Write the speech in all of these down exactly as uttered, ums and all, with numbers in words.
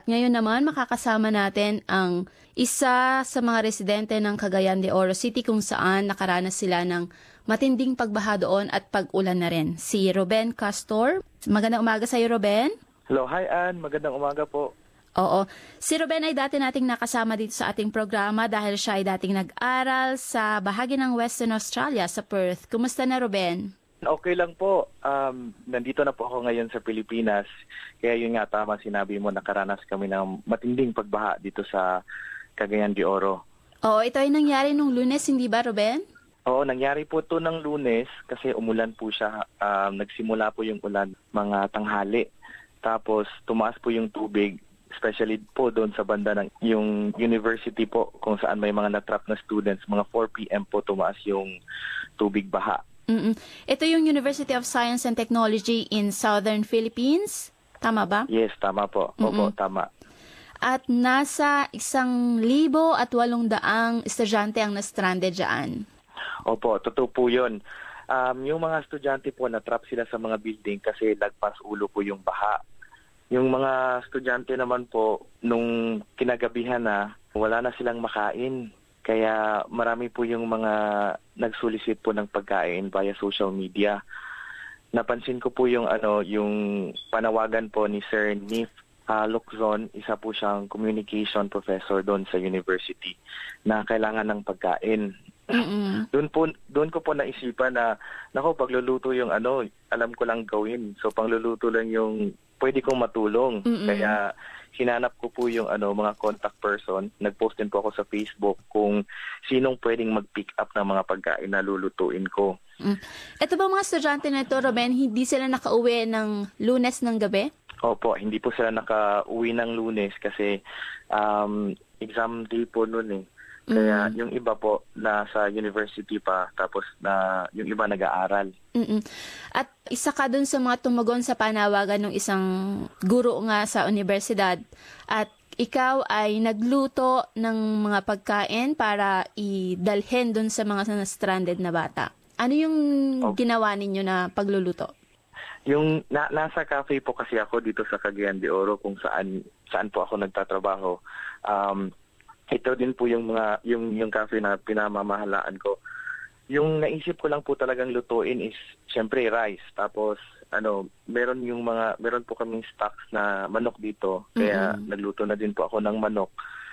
ngayon naman makakasama natin ang isa sa mga residente ng Cagayan de Oro City kung saan nakaranas sila ng matinding pagbaha doon at pag-ulan na rin. Si Ruben Castor. Magandang umaga sa iyo, Ruben. Hello, hi Ann. Magandang umaga po. Oo. Si Ruben ay dati nating nakasama dito sa ating programa dahil siya ay dating nag-aral sa bahagi ng Western Australia sa Perth. Kumusta na, Ruben? Okay lang po. Um, nandito na po ako ngayon sa Pilipinas. Kaya yun nga, tama sinabi mo, nakaranas kami ng matinding pagbaha dito sa Cagayan de Oro. Oo, ito ay nangyari nung Lunes, hindi ba, Ruben? Oo, nangyari po ito ng Lunes kasi umulan po siya. Um, nagsimula po yung ulan mga tanghali. Tapos tumaas po yung tubig, especially po doon sa banda ng yung university po kung saan may mga natrap na students. Mga four p.m. po tumaas yung tubig baha. Mm-mm. Ito yung University of Science and Technology in Southern Philippines. Tama ba? Yes, tama po. Opo, tama. At nasa isang libo at walong daang estudyante ang na-stranded dyan. Opo, totoo po yun. Um, yung mga estudyante po, natrap sila sa mga building kasi lagpas ulo po yung baha. Yung mga estudyante naman po, nung kinagabihan na, wala na silang makain. Kaya marami po yung mga nagsolicit po ng pagkain via social media. Napansin ko po yung ano, yung panawagan po ni Sir Nif uh, Lukzon, isa po siyang communication professor doon sa university na kailangan ng pagkain. Mm-mm. Doon po doon ko po naisipan na nako pagluluto yung ano, alam ko lang gawin. So pangluluto lang yung pwede kong matulong. Mm-mm. Kaya hinanap ko po yung ano mga contact person. Nag-post din po ako sa Facebook kung sinong pwedeng mag-pick up ng mga pagkain na lulutuin ko. Mm. Ito ba mga estudyante na ito, Ruben, hindi sila nakauwi ng Lunes ng gabi? Opo, hindi po sila nakauwi ng Lunes kasi um, exam day po noon eh. Kaya mm. yung iba po nasa university pa, tapos na yung iba nag-aaral. Mm-mm. At isa ka dun sa mga tumugon sa panawagan ng isang guro nga sa universidad. At ikaw ay nagluto ng mga pagkain para idalhin dun sa mga stranded na bata. Ano yung okay. ginawa ninyo na pagluluto? Yung na, nasa cafe po kasi ako dito sa Cagayan de Oro kung saan saan po ako nagtatrabaho. Um, ito din po yung mga yung yung cafe na pinamamahalaan ko. Yung naisip ko lang po talagang lutuin is syempre rice. Tapos ano, meron yung mga meron po kaming stocks na manok dito. Kaya mm-hmm. nagluto na din po ako ng manok.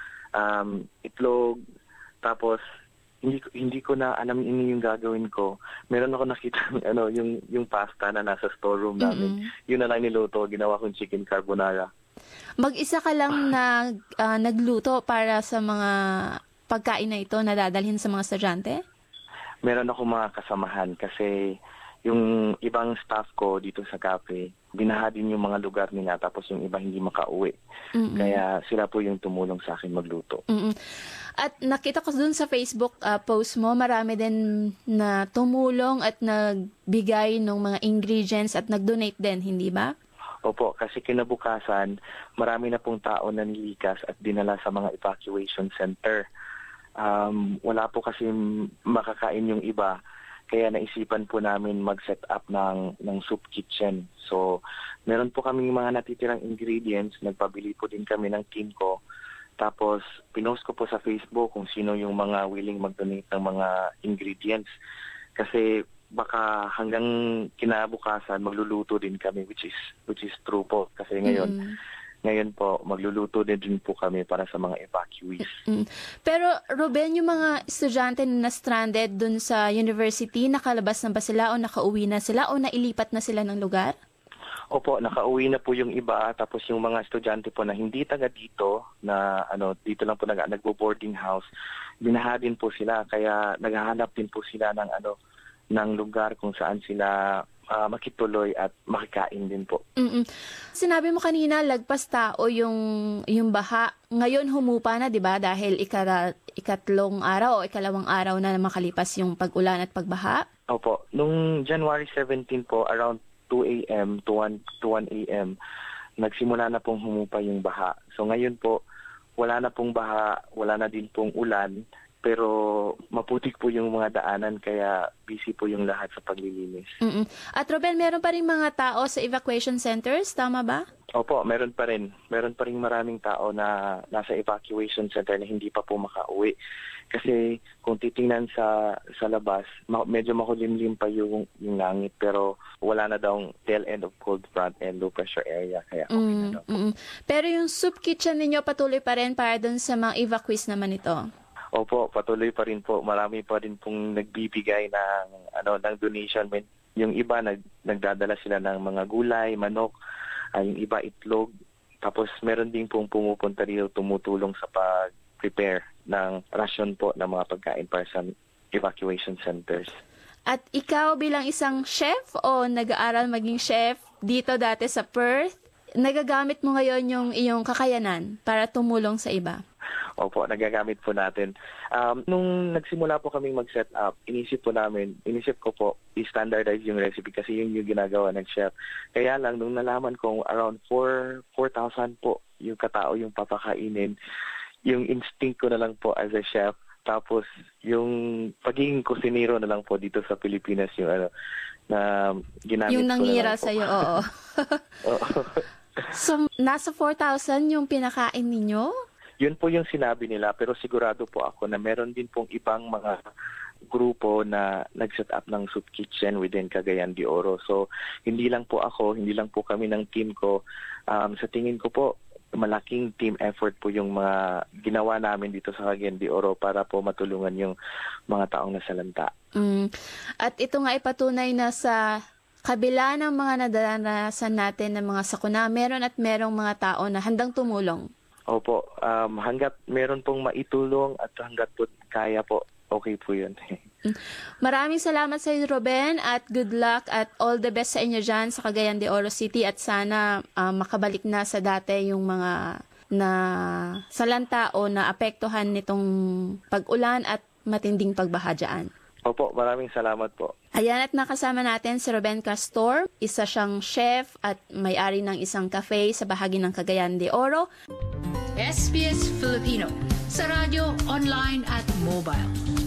Um, itlog, tapos hindi hindi ko na alam ini yung gagawin ko. Meron ako nakita ano yung yung pasta na nasa storeroom namin. Mm-hmm. Yun na lang niluto, ginawa kong chicken carbonara. Mag-isa ka lang nag uh, nagluto para sa mga pagkain na ito na dadalhin sa mga estudyante? Meron ako mga kasamahan kasi yung ibang staff ko dito sa cafe, binaha din yung mga lugar nila tapos yung iba hindi makauwi. Mm-mm. Kaya sila po yung tumulong sa akin magluto. Mm-mm. At nakita ko dun sa Facebook uh, post mo, marami din na tumulong at nagbigay ng mga ingredients at nag-donate din, hindi ba? Opo, kasi kinabukasan, marami na pong tao na nilikas at dinala sa mga evacuation center. Um, wala po kasi makakain yung iba, kaya naisipan po namin mag-set up ng, ng soup kitchen. So, meron po kaming mga natitirang ingredients, nagpabili po din kami ng team ko. Tapos, pinost ko po sa Facebook kung sino yung mga willing mag-donate ng mga ingredients. Kasi baka hanggang kinabukasan magluluto din kami, which is which is true po kasi ngayon mm. ngayon po magluluto din, din po kami para sa mga evacuees. Mm. Pero Ruben, yung mga estudyante na stranded dun sa university, nakalabas na ba sila o nakauwi na sila o nailipat na sila ng lugar? Opo, nakauwi na po yung iba, tapos yung mga estudyante po na hindi taga dito na ano dito lang po nag nagbo-boarding house, binaha din po sila, kaya naghahanap din po sila ng ano ng lugar kung saan sila uh, makituloy at makikain din po. Mm-mm. Sinabi mo kanina, lagpas tao yung, yung baha. Ngayon humupa na, di ba? Dahil ikara, ikatlong araw o ikalawang araw na makalipas yung pag-ulan at pagbaha? Opo. Nung January seventeenth po, around two a.m. to one a.m., nagsimula na pong humupa yung baha. So ngayon po, wala na pong baha, wala na din pong ulan. Pero maputik po yung mga daanan kaya busy po yung lahat sa paglilinis. Mm-mm. At Ruben, meron pa rin mga tao sa evacuation centers, tama ba? Opo, meron pa rin. Meron pa rin maraming tao na nasa evacuation center na hindi pa po makauwi. Kasi kung titingnan sa sa labas, ma- medyo makulimlim pa yung, yung langit pero wala na daw tail end of cold front and low pressure area. Kaya okay Mm, na daw po. mm. Pero yung soup kitchen ninyo patuloy pa rin para dun sa mga evacuees naman ito? Opo, patuloy pa rin po. Marami pa rin pong nagbibigay ng ano ng donation. May- Yung iba nag, nagdadala sila ng mga gulay, manok, ay yung iba itlog. Tapos meron din pong pumupunta rito tumutulong sa pag-prepare ng ration po ng mga pagkain para sa evacuation centers. At ikaw bilang isang chef o nag-aaral maging chef dito dati sa Perth, nagagamit mo ngayon yung iyong kakayanan para tumulong sa iba? Opo, nagagamit po natin. Um, nung nagsimula po kaming mag-set up, inisip po namin, inisip ko po, i-standardize yung recipe kasi yun yung ginagawa ng chef. Kaya lang, nung nalaman kong around four thousand po yung katao yung papakainin, yung instinct ko na lang po as a chef, tapos yung pagiging kusinero na lang po dito sa Pilipinas, yung ano, na ginamit Yung ko na nangira lang po. sa'yo, oo. Oo. So, nasa four thousand yung pinakain ninyo? Yun po yung sinabi nila, pero sigurado po ako na meron din pong ibang mga grupo na nag-set up ng soup kitchen within Cagayan de Oro. So, hindi lang po ako, hindi lang po kami ng team ko. Um, sa tingin ko po, malaking team effort po yung mga ginawa namin dito sa Cagayan de Oro para po matulungan yung mga taong nasalanta. Mm. At ito nga ipatunay na sa kabila ng mga nadanasan natin ng mga sakuna, meron at merong mga tao na handang tumulong. Opo, um, hanggat meron pong maitulong at hanggat po kaya po, okay po yun. Maraming salamat sa iyo, Ruben, at good luck at all the best sa inyo dyan sa Cagayan de Oro City at sana uh, makabalik na sa dati yung mga na salanta o na apektuhan nitong pag-ulan at matinding pagbaha dyan. Opo, maraming salamat po. Ayan, at nakasama natin si Ruben Castor, isa siyang chef at may-ari ng isang cafe sa bahagi ng Cagayan de Oro. S B S Filipino sa radyo, online at mobile.